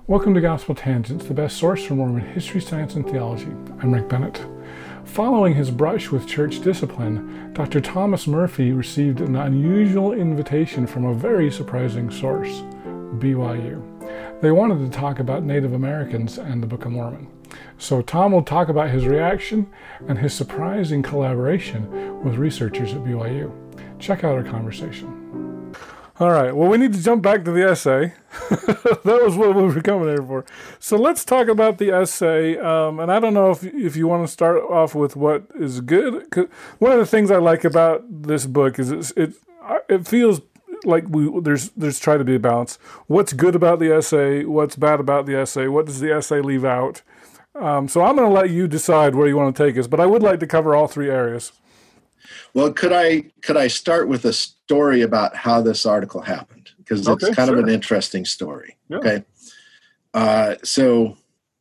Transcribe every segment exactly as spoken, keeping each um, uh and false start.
Welcome to Gospel Tangents, the best source for Mormon history, science, and theology. I'm Rick Bennett. Following his brush with church discipline, Doctor Thomas Murphy received an unusual invitation from a very surprising source, B Y U. They wanted to talk about Native Americans and the Book of Mormon. So Tom will talk about his reaction and his surprising collaboration with researchers at B Y U. Check out our conversation. All right, well, we need to jump back to the essay. That was what we were coming here for. So let's talk about the essay. Um, and I don't know if if you want to start off with what is good. 'Cause one of the things I like about this book is it's, it it feels like we there's there's try to be a balance. What's good about the essay? What's bad about the essay? What does the essay leave out? Um, so I'm going to let you decide where you want to take us. But I would like to cover all three areas. Well, could I could I start with a story about how this article happened? Because it's Okay, kind sure. of an interesting story. Yeah. Okay. Uh, so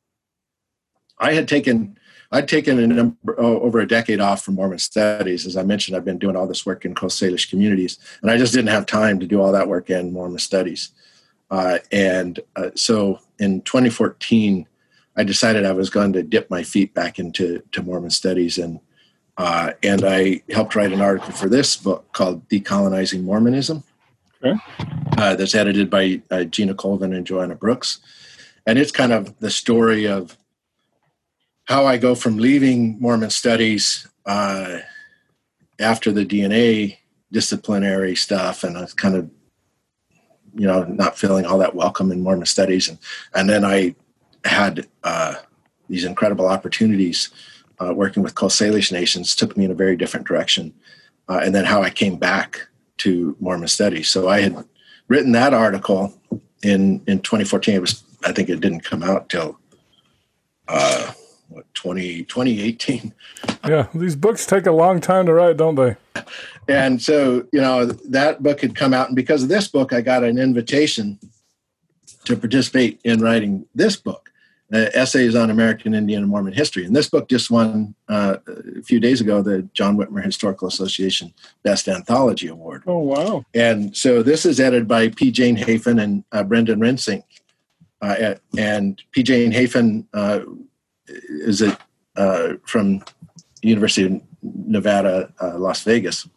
I had taken I'd taken a number, oh, over a decade off from Mormon studies. As I mentioned, I've been doing all this work in Coast Salish communities, and I just didn't have time to do all that work in Mormon studies. Uh, and uh, so in twenty fourteen, I decided I was going to dip my feet back into to Mormon studies, and Uh, and I helped write an article for this book called Decolonizing Mormonism. Okay. Uh, that's edited by uh, Gina Colvin and Joanna Brooks. And it's kind of the story of how I go from leaving Mormon studies uh, after the D N A disciplinary stuff, and I was kind of, you know, not feeling all that welcome in Mormon studies. And, and then I had uh, these incredible opportunities Uh, working with Coast Salish nations, took me in a very different direction. Uh, and then how I came back to Mormon studies. So I had written that article in, in twenty fourteen. It was, I think it didn't come out till uh, what, twenty, twenty eighteen. Yeah, these books take a long time to write, don't they? And so, you know, that book had come out. And because of this book, I got an invitation to participate in writing this book. Uh, essays on American Indian and Mormon history. And this book just won uh, a few days ago the John Whitmer Historical Association Best Anthology Award. Oh, wow. And so this is edited by P. Jane Hafen and uh, Brendan Rensink. Uh, at, and P. Jane Hafen uh, is a, uh, from University of Nevada, uh, Las Vegas.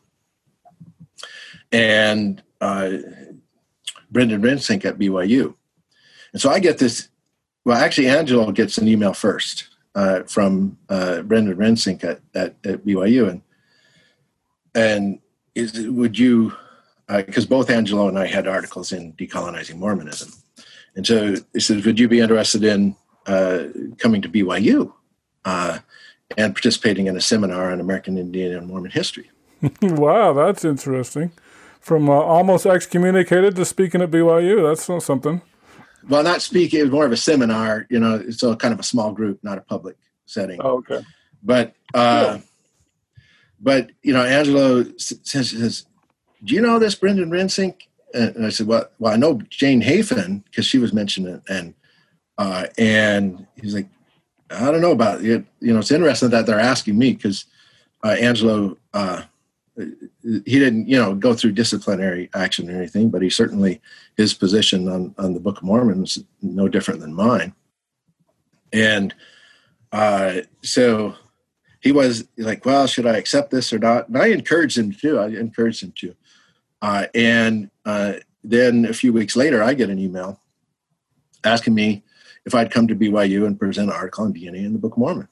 And uh, Brendan Rensink at B Y U. And so I get this. Well, actually, Angelo gets an email first uh, from uh, Brendan Rensink at, at, at B Y U, and and is would you? Because uh, both Angelo and I had articles in Decolonizing Mormonism, and so he says, "Would you be interested in uh, coming to B Y U uh, and participating in a seminar on American Indian and Mormon history?" Wow, that's interesting. From uh, almost excommunicated to speaking at B Y U, that's something. Well, not speaking, it was more of a seminar, you know, so kind of a small group, not a public setting. Oh, okay. But, uh, yeah. but you know, Angelo says, says, do you know this Brendan Rensink? And I said, well, well, I know Jane Hafen because she was mentioned. And, uh, and he's like, I don't know about it. You know, it's interesting that they're asking me because uh, Angelo, uh, he didn't, you know, go through disciplinary action or anything, but he certainly, his position on, on the Book of Mormon was no different than mine. And uh, so he was like, well, should I accept this or not? And I encouraged him to. I encouraged him to. Uh, and uh, then a few weeks later, I get an email asking me if I'd come to B Y U and present an article on D N A in the Book of Mormon.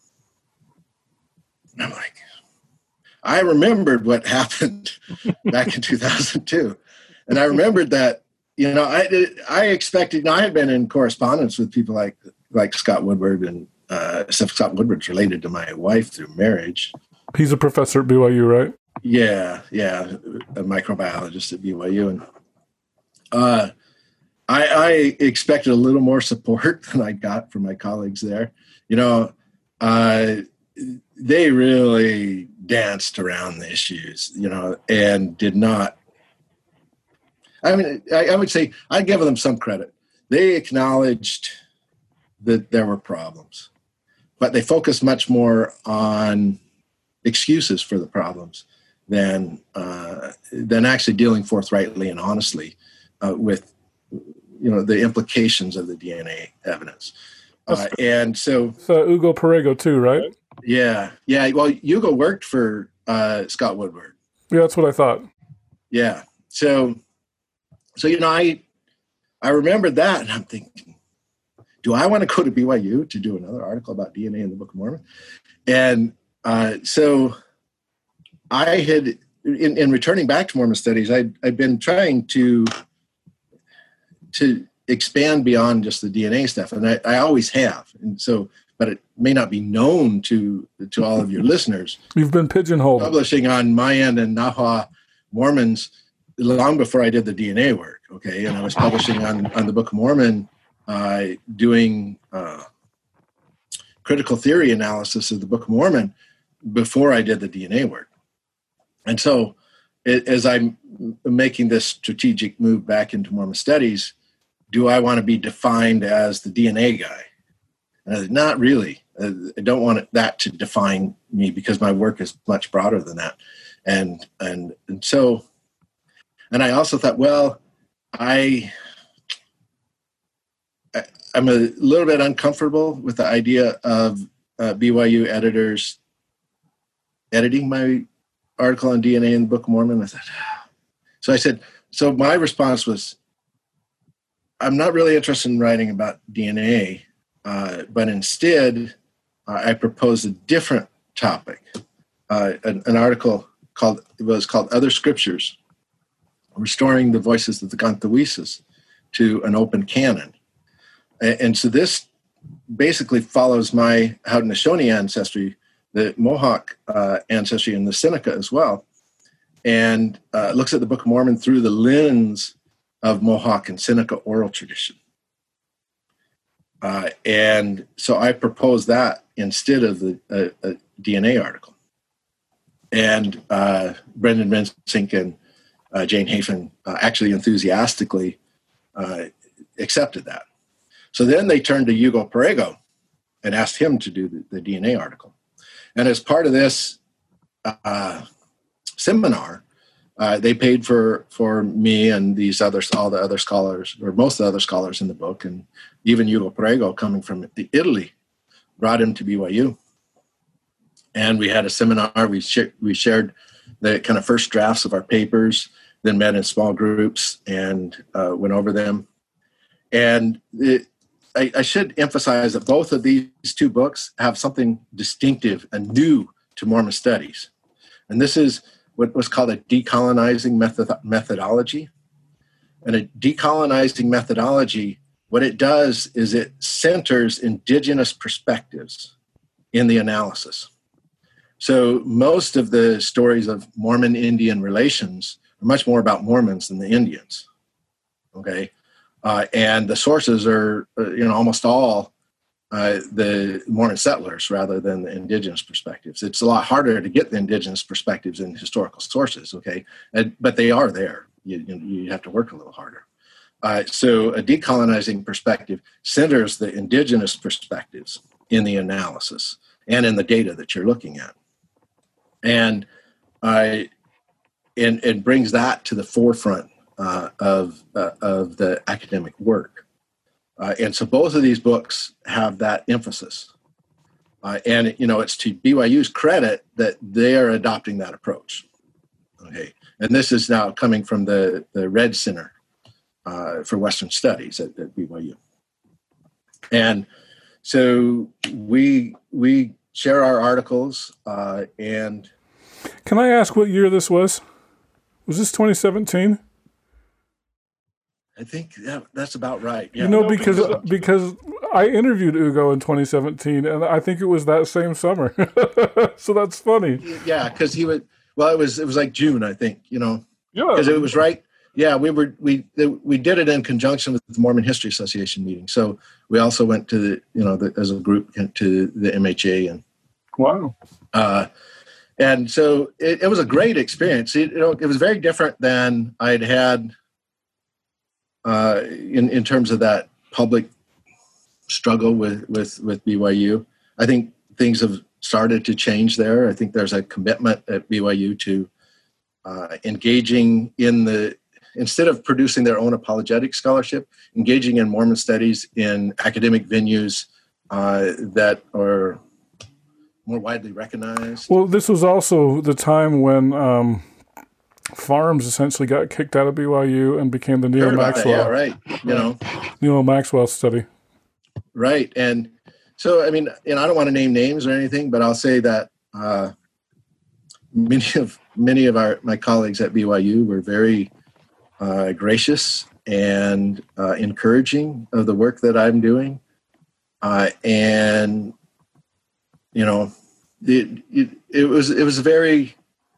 And I'm like, I remembered what happened back in two thousand two. And I remembered that, you know, I I expected, you know, I had been in correspondence with people like like Scott Woodward, and uh, Scott Woodward's related to my wife through marriage. He's a professor at B Y U, right? Yeah, yeah, a microbiologist at B Y U. And uh, I, I expected a little more support than I got from my colleagues there. You know, uh, they really danced around the issues, you know, and did not. I mean, I, I would say I give them some credit. They acknowledged that there were problems, but they focused much more on excuses for the problems than uh, than actually dealing forthrightly and honestly uh, with you know, the implications of the D N A evidence. Uh, and so, so Hugo Perego too, right? Yeah, yeah. Well, Hugo worked for uh, Scott Woodward. Yeah, that's what I thought. Yeah. So, so you know, I I remembered that, and I'm thinking, do I want to go to B Y U to do another article about D N A in the Book of Mormon? And uh, so, I had, in, in returning back to Mormon studies, I'd I'd been trying to to expand beyond just the D N A stuff, and I, I always have, and so. But it may not be known to to all of your listeners. You've been pigeonholed. Publishing on Mayan and Nahua Mormons long before I did the D N A work, okay? And I was publishing on, on the Book of Mormon, uh, doing uh, critical theory analysis of the Book of Mormon before I did the D N A work. And so it, as I'm making this strategic move back into Mormon studies, do I want to be defined as the D N A guy? Uh, not really. Uh, I don't want it, that to define me, because my work is much broader than that. And and and so, and I also thought, well, I, I I'm a little bit uncomfortable with the idea of uh, B Y U editors editing my article on D N A in the Book of Mormon. I thought, so I said, so my response was, I'm not really interested in writing about D N A. Uh, but instead, uh, I proposed a different topic, uh, an, an article called, it was called Other Scriptures, Restoring the Voices of the Gantahuises to an Open Canon. And, and so this basically follows my Haudenosaunee ancestry, the Mohawk uh, ancestry, and the Seneca as well, and uh, looks at the Book of Mormon through the lens of Mohawk and Seneca oral tradition. Uh, and so I proposed that instead of the uh, a D N A article. And uh, Brendan Rensink and uh, Jane Hafen uh, actually enthusiastically uh, accepted that. So then they turned to Hugo Perego and asked him to do the, the D N A article. And as part of this uh, seminar, uh, they paid for for me and these others, all the other scholars, or most of the other scholars in the book, and even Hugo Perego, coming from Italy, brought him to B Y U. And we had a seminar. We, sh- we shared the kind of first drafts of our papers, then met in small groups and uh, went over them. And it, I, I should emphasize that both of these two books have something distinctive and new to Mormon studies. And this is what was called a decolonizing method- methodology. And a decolonizing methodology, what it does is it centers indigenous perspectives in the analysis. So most of the stories of Mormon-Indian relations are much more about Mormons than the Indians, okay? Uh, and the sources are, uh, you know, almost all uh, the Mormon settlers rather than the indigenous perspectives. It's a lot harder to get the indigenous perspectives in historical sources, okay? And, but they are there. You, you, you have to work a little harder. Uh, so a decolonizing perspective centers the indigenous perspectives in the analysis and in the data that you're looking at. And uh, and it brings that to the forefront uh, of uh, of the academic work. Uh, and so both of these books have that emphasis. Uh, and, you know, it's to B Y U's credit that they are adopting that approach. Okay. And this is now coming from the, the Red Center uh, for Western Studies at, at B Y U. And so we we share our articles uh, and... Can I ask what year this was? Was this twenty seventeen? I think that, that's about right. Yeah. You know, because because I interviewed Hugo in twenty seventeen, and I think it was that same summer. So that's funny. Yeah, because he would. Well, it was it was like June, I think. You know, yeah, because it was right. Yeah, we were we we did it in conjunction with the Mormon History Association meeting. So we also went to the you know the, as a group to the M H A and wow. Uh, and so it, it was a great experience. It, you know, it was very different than I'd had. Uh, in, in terms of that public struggle with, with, with B Y U. I think things have started to change there. I think there's a commitment at B Y U to uh, engaging in the instead of producing their own apologetic scholarship, engaging in Mormon studies in academic venues uh, that are more widely recognized. Well, this was also the time when um, Farms essentially got kicked out of B Y U and became the Neil Maxwell. That, yeah, right. You know, Neil Maxwell study. Right, and so I mean, and I don't want to name names or anything, but I'll say that uh, many of many of our my colleagues at B Y U were very uh, gracious and uh, encouraging of the work that I'm doing, uh, and you know, it, it it was it was a very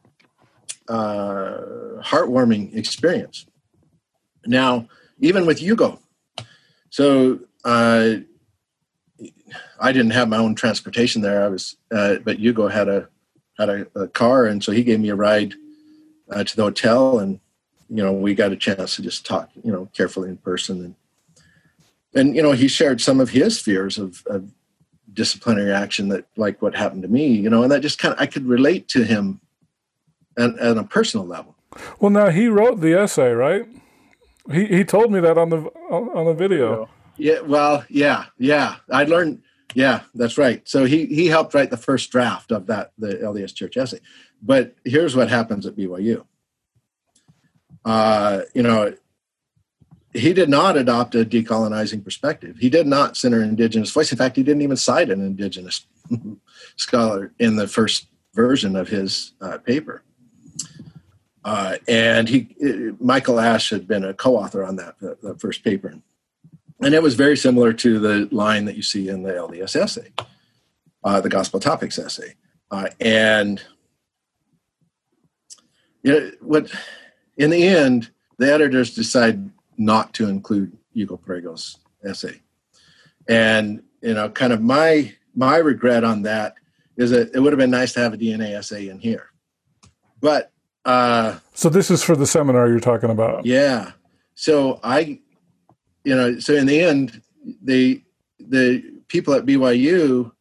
uh, heartwarming experience. Now, even with Hugo, so uh, I didn't have my own transportation there. I was, uh, but Hugo had a had a, a car, and so he gave me a ride uh, to the hotel, and you know, we got a chance to just talk, you know, carefully in person, and and you know, he shared some of his fears of, of disciplinary action, that like what happened to me, you know, and that just kind of I could relate to him at, at a personal level. Well, now he wrote the essay, right? He he told me that on the on the video. Yeah, well, yeah, yeah. I learned, yeah, that's right. So he he helped write the first draft of that, the L D S Church essay. But here's what happens at B Y U. Uh, you know, he did not adopt a decolonizing perspective. He did not center an indigenous voice. In fact, he didn't even cite an indigenous scholar in the first version of his uh, paper. Uh, and he, Michael Ash had been a co-author on that, that, that first paper. And it was very similar to the line that you see in the L D S essay, uh, the Gospel Topics essay. Uh, and you know, what, in the end, the editors decided not to include Hugo Parego's essay. And, you know, kind of my my regret on that is that it would have been nice to have a D N A essay in here. But uh, so this is for the seminar you're talking about. Yeah. So I, you know, so in the end, the the people at B Y U,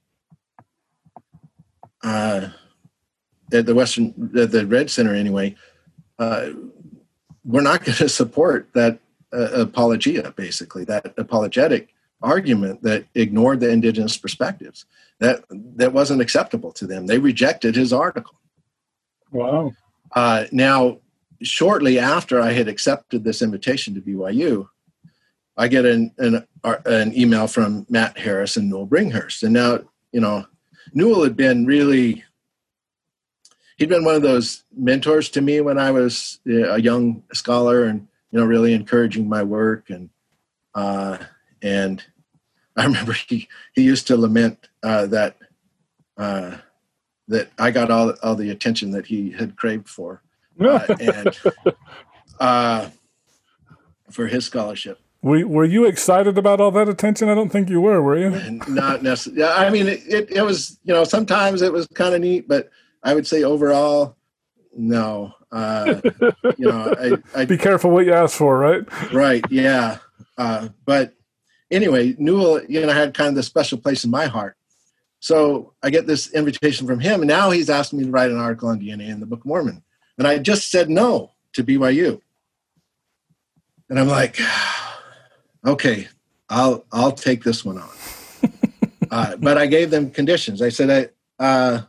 uh, at the Western, at the Red Center anyway, uh, we're not going to support that uh, apologia, basically, that apologetic argument that ignored the indigenous perspectives. That that wasn't acceptable to them. They rejected his article. Wow. Uh, now, shortly after I had accepted this invitation to B Y U, I get an, an, an email from Matt Harris and Newell Bringhurst. And now, you know, Newell had been really, he'd been one of those mentors to me when I was a young scholar, and, you know, really encouraging my work. And, uh, and I remember he, he used to lament uh, that, uh, that I got all, all the attention that he had craved for, uh, and uh, for his scholarship. Were, were you excited about all that attention? I don't think you were, were you? Not necessarily. I mean, it, it, it was, you know, sometimes it was kind of neat, but I would say overall, no. Uh, you know, I, I be careful what you ask for, right? Right. Yeah. Uh, but anyway, Newell, you know, had kind of this special place in my heart. So I get this invitation from him, and now he's asking me to write an article on D N A in the Book of Mormon. And I just said no to B Y U. And I'm like, okay, I'll I'll take this one on. uh, but I gave them conditions. I said, I, uh,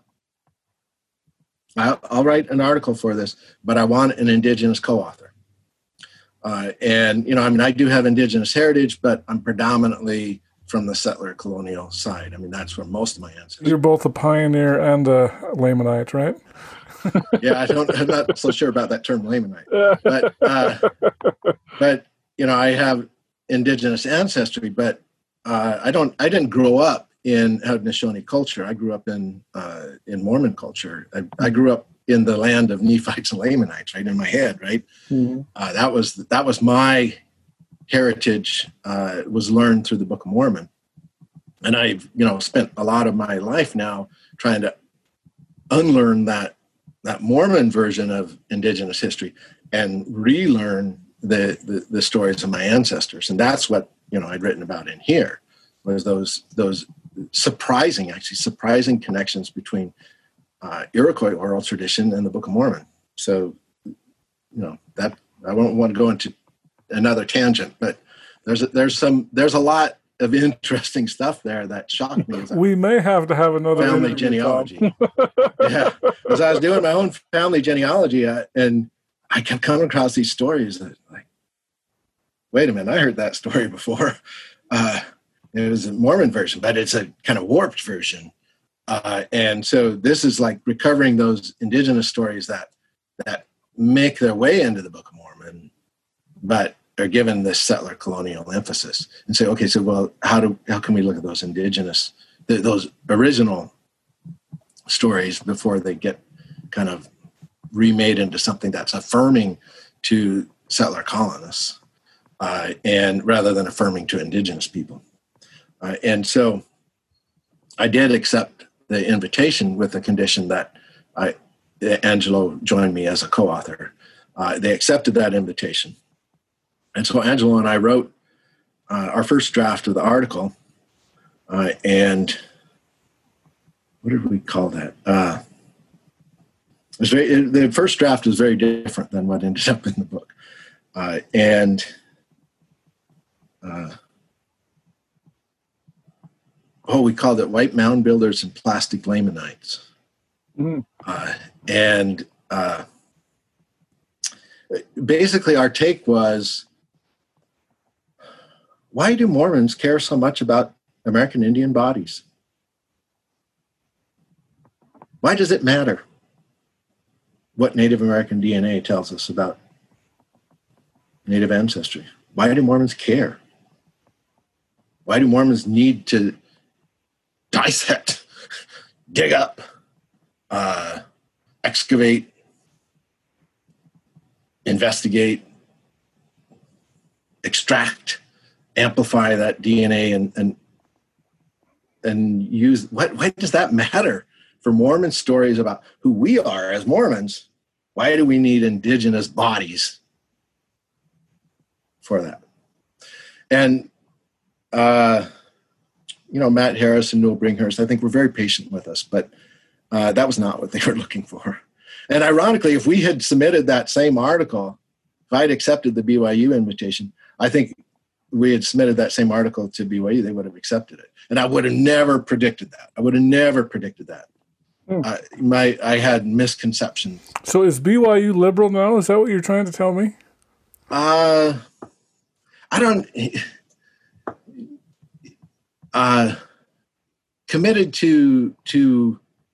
I'll, I'll write an article for this, but I want an indigenous co-author. Uh, and, you know, I mean, I do have indigenous heritage, but I'm predominantly from the settler colonial side. I mean, that's where most of my ancestors. You're both a pioneer and a Lamanite, right? Yeah, I don't, I'm not so sure about that term Lamanite. But, uh, but you know, I have indigenous ancestry, but uh, I don't. I didn't grow up in Haudenosaunee culture. I grew up in uh, in Mormon culture. I, I grew up in the land of Nephites and Lamanites, right in my head, right. Mm-hmm. Uh, that was that was my heritage. Uh, was learned through the Book of Mormon, and I've you know spent a lot of my life now trying to unlearn that that Mormon version of indigenous history and relearn the, the the stories of my ancestors. And that's what you know I'd written about in here, was those those surprising, actually surprising connections between uh, Iroquois oral tradition and the Book of Mormon. So, you know, that I won't want to go into another tangent, but there's a, there's some there's a lot of interesting stuff there that shocked me. We may have to have another family genealogy. Yeah, as I was doing my own family genealogy, I, and I kept coming across these stories that, like, wait a minute, I heard that story before. Uh, it was a Mormon version, but it's a kind of warped version. Uh, and so this is like recovering those indigenous stories that that make their way into the Book of Mormon, but are given this settler colonial emphasis, and say, okay, so well, how do how can we look at those indigenous, th- those original stories before they get kind of remade into something that's affirming to settler colonists, uh, and rather than affirming to indigenous people. Uh, and so I did accept the invitation with the condition that I, Angelo joined me as a co-author. Uh, they accepted that invitation. And so Angelo and I wrote uh, our first draft of the article. Uh, and what did we call that? Uh, it was very, it, the first draft was very different than what ended up in the book. Uh, and uh, oh, we called it White Mound Builders and Plastic Lamanites. Mm. Uh, and uh, basically our take was, why do Mormons care so much about American Indian bodies? Why does it matter what Native American D N A tells us about Native ancestry? Why do Mormons care? Why do Mormons need to dissect, dig up, uh, excavate, investigate, extract, amplify that D N A and and and use what why does that matter for Mormon stories about who we are as Mormons? Why do we need indigenous bodies for that? And uh, you know, Matt Harris and Newell Bringhurst, I think, were very patient with us, but uh, that was not what they were looking for. And ironically, if we had submitted that same article, if I'd accepted the B Y U invitation, I think we had submitted that same article to B Y U, they would have accepted it. And I would have never predicted that. I would have never predicted that. Hmm. Uh, my, I had misconceptions. So is B Y U liberal now? Is that what you're trying to tell me? Uh, I don't... Uh, committed to to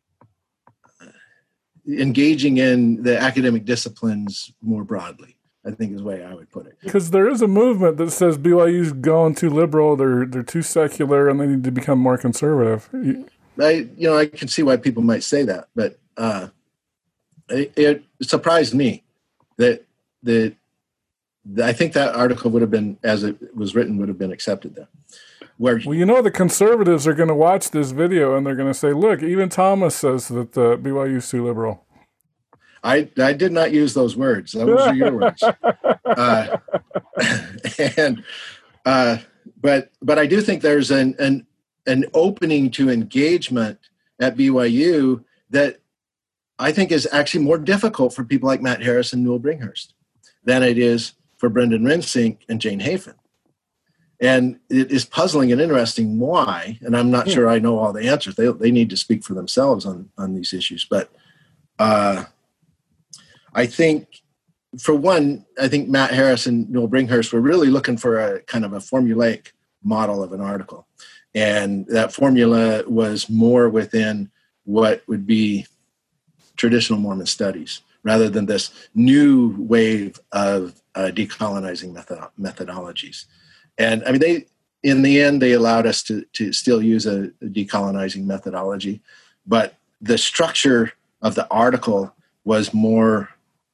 engaging in the academic disciplines more broadly, I think is the way I would put it. Because there is a movement that says B Y U's gone too liberal, they're they're too secular, and they need to become more conservative. I you know I can see why people might say that, but uh, it, it surprised me that that I think that article would have been, as it was written, would have been accepted then. Where, well, you know, the conservatives are going to watch this video and they're going to say, look, even Thomas says that uh, B Y U is too liberal. I, I did not use those words. Those were your words. Uh, and uh, but but I do think there's an, an an opening to engagement at B Y U that I think is actually more difficult for people like Matt Harris and Newell Bringhurst than it is for Brendan Rensink and Jane Hafen. And it is puzzling and interesting why, and I'm not yeah. sure I know all the answers. They they need to speak for themselves on, on these issues. But uh, I think, for one, I think Matt Harris and Newell Bringhurst were really looking for a kind of a formulaic model of an article. And that formula was more within what would be traditional Mormon studies, rather than this new wave of uh, decolonizing method- methodologies. And I mean, they, in the end, they allowed us to, to still use a, a decolonizing methodology, but the structure of the article was more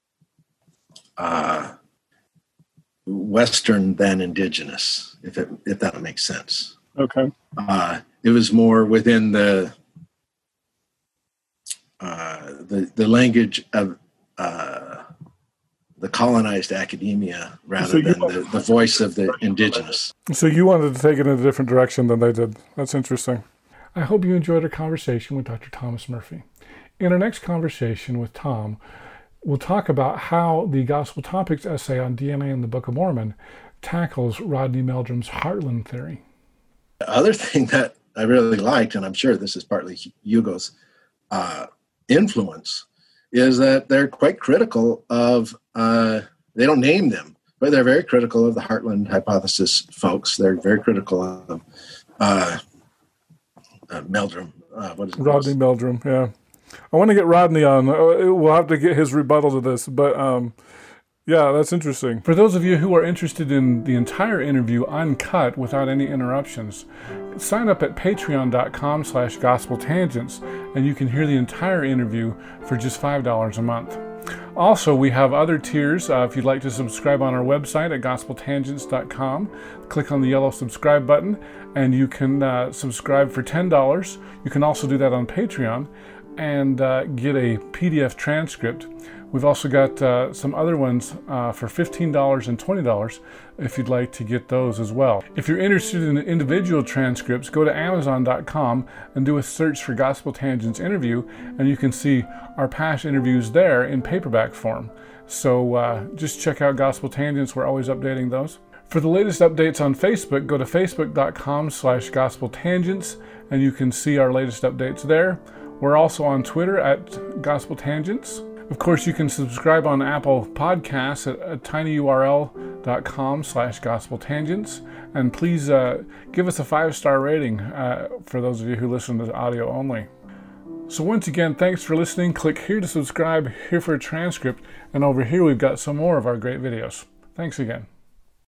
uh, Western than indigenous, if it, if that makes sense. Okay. Uh, it was more within the uh, the the language of uh, the colonized academia rather so than the, the voice of the indigenous. So you wanted to take it in a different direction than they did. That's interesting. I hope you enjoyed our conversation with Doctor Thomas Murphy. In our next conversation with Tom, we'll talk about how the Gospel Topics essay on D N A in the Book of Mormon tackles Rodney Meldrum's Heartland theory. The other thing that I really liked, and I'm sure this is partly Hugo's uh, influence, is that they're quite critical of, uh, they don't name them, but they're very critical of the Heartland hypothesis folks. They're very critical of uh, uh, Meldrum. Uh, what is it? Rodney Meldrum, yeah. I want to get Rodney on. We'll have to get his rebuttal to this, but um, yeah, that's interesting. For those of you who are interested in the entire interview uncut without any interruptions, sign up at patreon.com slash gospel tangents, and you can hear the entire interview for just five dollars a month. Also, we have other tiers. Uh, if you'd like to subscribe on our website at gospel tangents dot com, click on the yellow subscribe button, and you can uh, subscribe for ten dollars. You can also do that on Patreon and uh, get a P D F transcript. We've also got uh, some other ones uh, for fifteen dollars and twenty dollars if you'd like to get those as well. If you're interested in individual transcripts, go to amazon dot com and do a search for Gospel Tangents interview, and you can see our past interviews there in paperback form. So uh, just check out Gospel Tangents. We're always updating those. For the latest updates on Facebook, go to facebook.com slash gospel tangents, and you can see our latest updates there. We're also on Twitter at Gospel Tangents. Of course, you can subscribe on Apple Podcasts at, at tinyurl.com slash gospel tangents. And please uh, give us a five-star rating uh, for those of you who listen to audio only. So once again, thanks for listening. Click here to subscribe, here for a transcript, and over here we've got some more of our great videos. Thanks again.